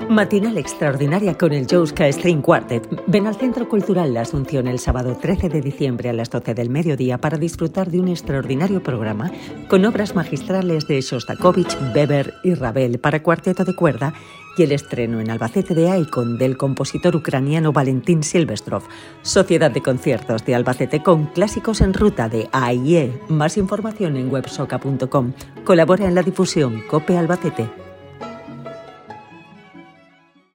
Matinal extraordinaria con el Jouska String Quartet. Ven al Centro Cultural La Asunción el sábado 13 de diciembre a las 12 del mediodía para disfrutar de un extraordinario programa con obras magistrales de Shostakovich, Weber y Ravel para cuarteto de cuerda y el estreno en Albacete de Icon del compositor ucraniano Valentín Silvestrov. Sociedad de Conciertos de Albacete con clásicos en ruta de AIE. Más información en websoca.com. Colabora en la difusión COPE Albacete.